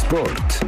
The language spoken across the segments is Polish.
Sport.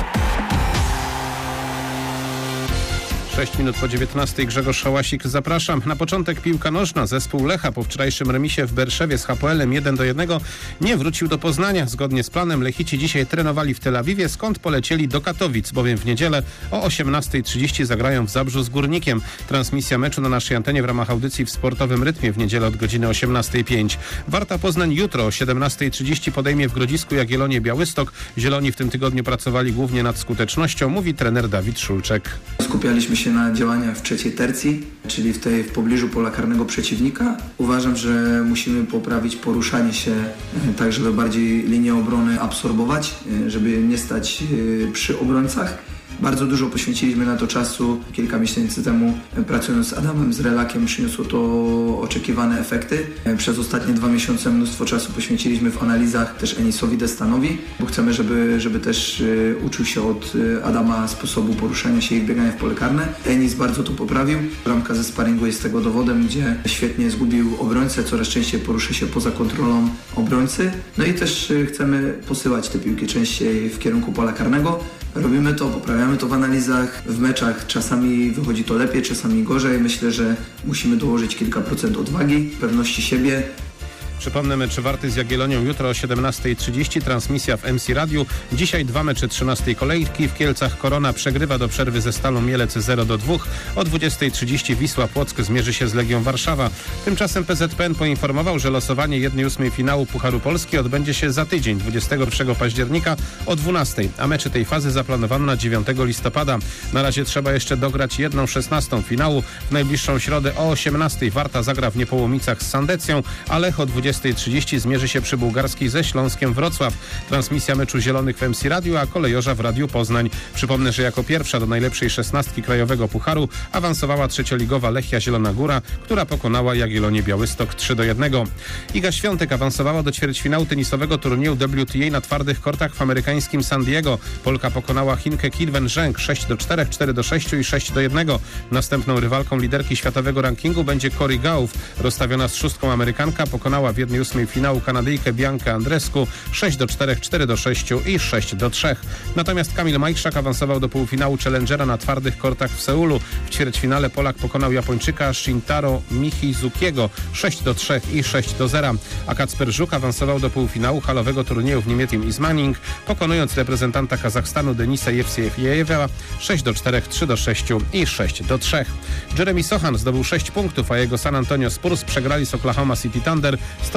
6 minut po 19. Grzegorz Hałasik, zapraszam. Na początek piłka nożna. Zespół Lecha po wczorajszym remisie w Berszewie z HPL-em 1-1 nie wrócił do Poznania. Zgodnie z planem Lechici dzisiaj trenowali w Tel Awiwie, skąd polecieli do Katowic, bowiem w niedzielę o 18:30 zagrają w Zabrzu z Górnikiem. Transmisja meczu na naszej antenie w ramach audycji w sportowym rytmie w niedzielę od godziny 18:05. Warta Poznań jutro o 17:30 podejmie w Grodzisku Jagiellonię Białystok. Zieloni w tym tygodniu pracowali głównie nad skutecznością, mówi trener Dawid Szulczek. Skupialiśmy się na działaniach w trzeciej tercji, czyli w pobliżu pola karnego przeciwnika. Uważam, że musimy poprawić poruszanie się tak, żeby bardziej linię obrony absorbować, żeby nie stać przy obrońcach. Bardzo dużo poświęciliśmy na to czasu. Kilka miesięcy temu, pracując z Adamem, z Relakiem, przyniosło to oczekiwane efekty. Przez ostatnie 2 miesiące mnóstwo czasu poświęciliśmy w analizach też Enisowi Destanowi, bo chcemy, żeby też uczył się od Adama sposobu poruszania się i biegania w pole karne. Enis bardzo to poprawił. Bramka ze sparingu jest tego dowodem, gdzie świetnie zgubił obrońcę, coraz częściej porusza się poza kontrolą obrońcy. No i też chcemy posyłać te piłki częściej w kierunku pola karnego. Robimy to, poprawiamy to w analizach, w meczach. Czasami wychodzi to lepiej, czasami gorzej. Myślę, że musimy dołożyć kilka procent odwagi, pewności siebie. Przypomnę, mecz Warty z Jagiellonią jutro o 17:30, transmisja w MC Radiu. Dzisiaj 2 mecze 13. kolejki. W Kielcach Korona przegrywa do przerwy ze Stalą Mielec 0-2. O 20:30 Wisła Płock zmierzy się z Legią Warszawa. Tymczasem PZPN poinformował, że losowanie 1/8 finału Pucharu Polski odbędzie się za tydzień, 21 października o 12:00, a mecze tej fazy zaplanowano na 9 listopada. Na razie trzeba jeszcze dograć 1/16 finału. W najbliższą środę o 18:00 Warta zagra w Niepołomicach z Sandecją, a Lech o 20:30 zmierzy się przy Bułgarskiej ze Śląskiem Wrocław. Transmisja meczu Zielonych w MC Radiu, a Kolejorza w Radiu Poznań. Przypomnę, że jako pierwsza do najlepszej 16 krajowego pucharu awansowała trzecioligowa Lechia Zielona Góra, która pokonała Jagiellonię Białystok 3-1. Iga Świątek awansowała do ćwierćfinału tenisowego turnieju WTA na twardych kortach w amerykańskim San Diego. Polka pokonała Chinkę Kilwen Zheng 6-4, 4-6 i 6-1. Następną rywalką liderki światowego rankingu będzie Cory Gauff. Rozstawiona z 6 Amerykanka pokonała w 1/8 finału Kanadyjkę Biankę Andrescu 6-4, 4-6 i 6-3. Natomiast Kamil Majchrzak awansował do półfinału Challengera na twardych kortach w Seulu. W ćwierćfinale Polak pokonał Japończyka Shintaro Michizukiego 6-3 i 6-0. A Kacper Żuk awansował do półfinału halowego turnieju w niemieckim Ismaning, pokonując reprezentanta Kazachstanu Denisa Jewsiejewa 6-4, 3-6 i 6-3. Jeremy Sochan zdobył 6 punktów, a jego San Antonio Spurs przegrali z Oklahoma City Thunder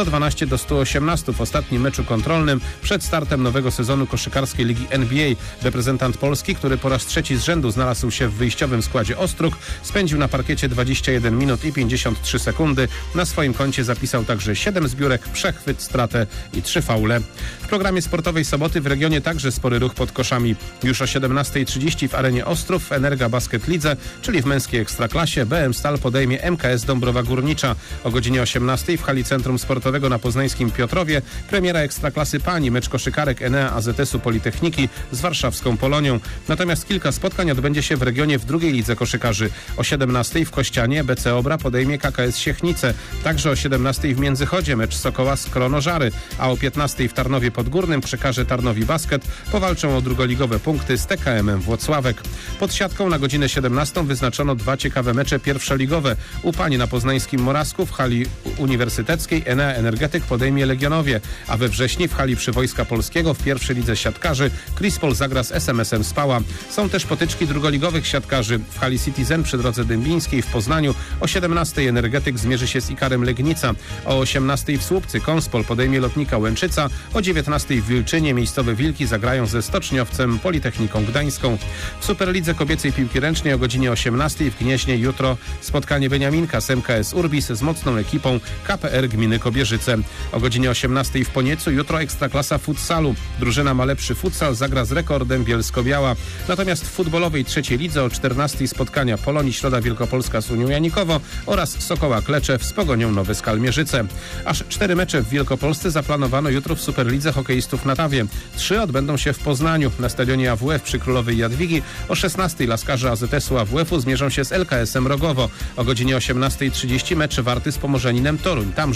112-118 w ostatnim meczu kontrolnym przed startem nowego sezonu koszykarskiej ligi NBA. Reprezentant Polski, który po raz 3 z rzędu znalazł się w wyjściowym składzie Ostrug, spędził na parkiecie 21 minut i 53 sekundy. Na swoim koncie zapisał także 7 zbiórek, przechwyt, stratę i 3 faule. W programie sportowej soboty w regionie także spory ruch pod koszami. Już o 17:30 w arenie Ostrów w Energa Basket Lidze, czyli w męskiej ekstraklasie, BM Stal podejmie MKS Dąbrowa Górnicza. O godzinie 18:00 w hali Centrum Sportowego na poznańskim Piotrowie premiera ekstraklasy pani, mecz koszykarek Enea AZS-u Politechniki z warszawską Polonią. Natomiast kilka spotkań odbędzie się w regionie w drugiej lidze koszykarzy. O 17:00 w Kościanie BC Obra podejmie KKS Siechnice. Także o 17:00 w Międzychodzie mecz Sokoła z Kronożary, a o 15:00 w Tarnowie Podgórnym pszczekarze Tarnowi Basket powalczą o drugoligowe punkty z TKM-em Włocławek. Pod siatką na godzinę 17:00 wyznaczono 2 ciekawe mecze pierwszoligowe. U pań na poznańskim Morawsku w hali uniwersyteckiej Enea Energetyk podejmie Legionowie, a we wrześniu w hali przy Wojska Polskiego w pierwszej lidze siatkarzy Krispol zagra z SMS-em Spała. Są też potyczki drugoligowych siatkarzy. W hali Citizen przy drodze Dębińskiej w Poznaniu o 17:00 Energetyk zmierzy się z Ikarem Legnica. O 18:00 w Słupcy Konspol podejmie Lotnika Łęczyca. O 19:00 w Wilczynie miejscowe Wilki zagrają ze Stoczniowcem Politechniką Gdańską. W Superlidze kobiecej piłki ręcznej o godzinie 18:00 w Gnieźnie jutro spotkanie Beniaminka z MKS Urbis z mocną ekipą KPR Gminy Kobierzyce. O godzinie 18:00 w Poniecu jutro ekstraklasa futsalu. Drużyna ma lepszy futsal zagra z Rekordem Bielsko-Biała. Natomiast w futbolowej trzeciej lidze o 14:00 spotkania Polonii Środa Wielkopolska z Unią Janikowo oraz Sokoła Kleczew z Pogonią Nowy Skal Mierzyce. Aż 4 mecze w Wielkopolsce zaplanowano jutro w Superlidze hokeistów na Tawie. 3 odbędą się w Poznaniu na stadionie AWF przy Królowej Jadwigi. O 16:00 laskarze AZS-u AWF-u zmierzą się z LKS-em Rogowo. O godzinie 18:30 mecz Warty z Pomorzeninem Toruń. Tamże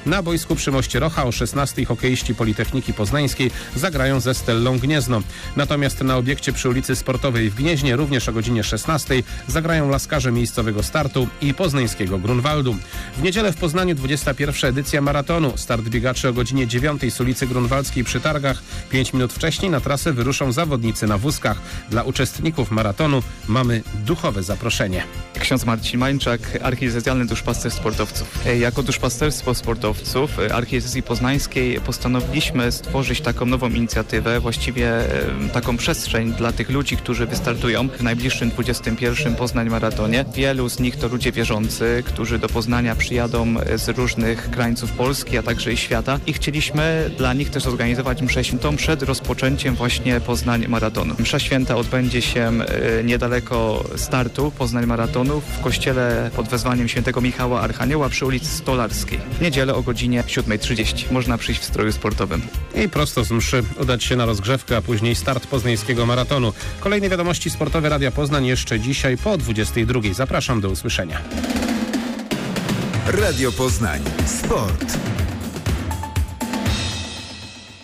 Na boisku przy Moście Rocha o 16 hokeiści Politechniki Poznańskiej zagrają ze Stellą Gniezno. Natomiast na obiekcie przy ulicy Sportowej w Gnieźnie również o godzinie 16 zagrają laskarze miejscowego startu i poznańskiego Grunwaldu. W niedzielę w Poznaniu 21. edycja maratonu. Start biegaczy o godzinie 9 z ulicy Grunwaldzkiej przy Targach. 5 minut wcześniej na trasę wyruszą zawodnicy na wózkach. Dla uczestników maratonu mamy duchowe zaproszenie. Ksiądz Marcin Mańczak, archidiecezjalny duszpasterz sportowców. Jako duszpasterstwo sportowców Archidiecezji Poznańskiej postanowiliśmy stworzyć taką nową inicjatywę, właściwie taką przestrzeń dla tych ludzi, którzy wystartują w najbliższym 21. Poznań Maratonie. Wielu z nich to ludzie wierzący, którzy do Poznania przyjadą z różnych krańców Polski, a także i świata i chcieliśmy dla nich też zorganizować mszę świętą przed rozpoczęciem właśnie Poznań Maratonu. Msza święta odbędzie się niedaleko startu Poznań Maratonu w kościele pod wezwaniem świętego Michała Archanioła przy ulicy Stolarskiej. W niedzielę o godzinie 7:30. Można przyjść w stroju sportowym. I prosto z mszy udać się na rozgrzewkę, a później start poznańskiego maratonu. Kolejne wiadomości sportowe Radia Poznań jeszcze dzisiaj po 22. Zapraszam do usłyszenia. Radio Poznań. Sport.